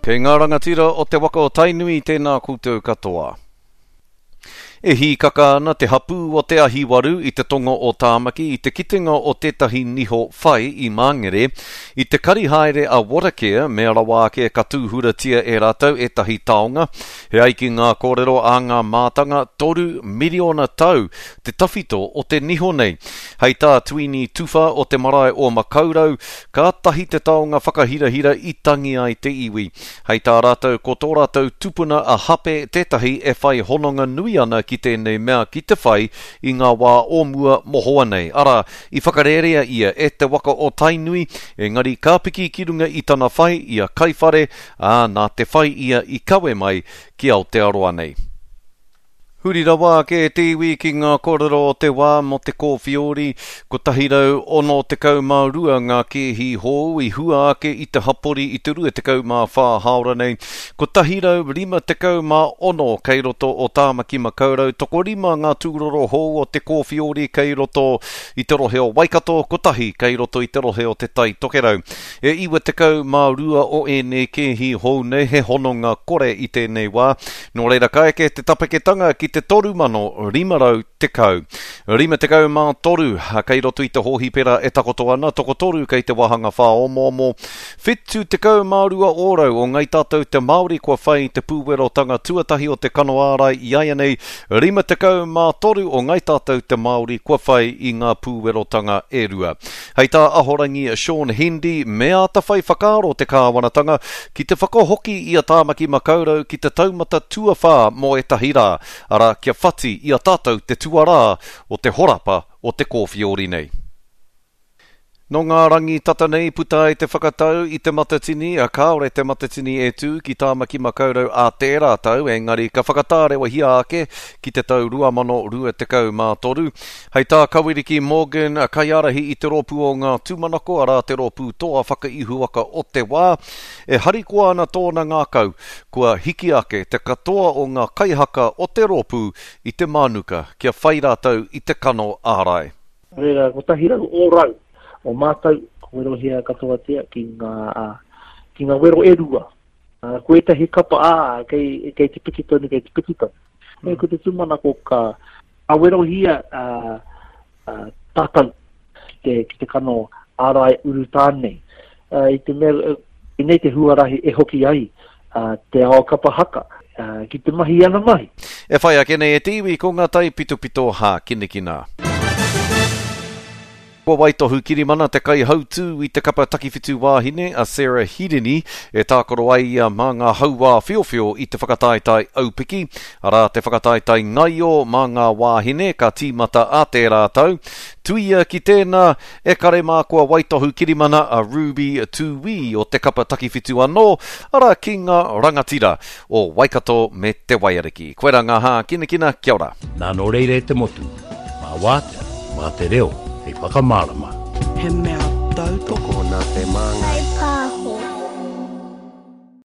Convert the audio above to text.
Kei ngā rangatira o te waka o Tainui tēnā koutou katoa. E hi kaka ana te hapu o te ahi waru I te tonga o Tāmaki I te kitenga o tētahi niho whai I Mangere I te karihaere a Warakea me rawa ke katuhuratia e rātou e tahi taonga he aiki ngā kōrero a ngā mātanga 3 miliona tau te tawhito o te niho nei hei tā tuini tuwha o te marae o Makaurau ka tahi te taonga whakahirahira I tangi ai te iwi hei tā rātou ko tō rātou tupuna a hape tētahi e whai hononga nui ana ki tēnei mea ki te whai I ngā wā o mua mohoa nei. Ara, I whakarerea ia e te waka o Tainui, engari ka piki ki runga I tana whai ia kaiwhare, nā te whai ia I kawe mai ki Aotearoa nei. Huri rawa ke te iwi ki ngā kōrero o te wā mo te kōwhiori, ko tahirau ono te kaumārua ngā kehi hou I hua ake I te hapori I te rua te kaumā whā haora nei. Ko tahirau 5 te kaumā ono kei roto o Tāmaki Makaurau, toko 5 ngā tūroro hou o te kōwhiori kei roto I te rohe o Waikato, ko tahi kei roto I te rohe o te Tai Tokerau. E iwa te kaumārua o ene kehi hou nei he hononga kore I tēnei wā, no reira kaeke te tapaketanga ki te 3,500 te kau. 5 te kau mā toru, kei roto I te hohi pera e takoto ana, toko toru kei te wahanga whā omo. Whitu te kau mā rua ōrau o ngai tātou te Māori kua whai te pūwerotanga tuatahi o te kanoārai iaia nei, 5 te kau mā toru o ngai tātou te Māori kua whai I ngā pūwerotanga e rua. Hei tā ahorangi Sean Hendy, mea ta whai whakaaro te kāwanatanga, ki te whakahoki I a Tāmaki Makaurau ki te taumata tuawhā mo e tahira, ara kia whati I a tātou te tuarā o te horapa o te kōwhiori nei. No ngā rangi tata nei puta I te whakatau I te matatini, a kāore te matatini e tū ki Tāmaki Makaurau a tērā tau, engari ka whakatarewa hia ake ki te tau 2023. Hei tā Kawiriki Morgan, a kai arahi I te ropu o ngā tūmanako, ara te ropu toa whakaihuaka o te wā, e harikoa ana tōna ngā kau, kua hiki ake te katoa o ngā kaihaka o te ropu I te manuka, kia whai rātau I te kano ārai. Reira, ko tahirau o rau. O mātou, ko wero hea katoa tia ki ngā wero e rua. Ko e tahi kapa kei te pikitoni, kei te pikitoni. Ko te tūmana ko ka wero hea tātau ki te kano ārai uru tānei. I te mea, I nei te huarahi e hoki ai, te ao kapa haka, ki te mahi ana mahi. E whai ake nei e tiwi ko ngā tai pito hā kinekina. Kua waitohu kirimana te kai hautū I te kapa takiwhitu wāhine a Sarah Hirini e tākoro ai mā ngā hauwā whiowhio I te whakataitai aupiki, ara te whakataitai ngaio mā ngā wāhine ka tīmata a te rātau. Tuia ki tēnā e kare mā kua waitohu kirimana a Ruby Tui o te kapa takiwhitu anō, ara ki ngā rangatira o Waikato me te Waiariki. Koe rā ngā hā kinekina, kia ora. Nā no reire te motu, mā wātea, mā te reo. Hei whakamārama. He mea tau toko nā te manga.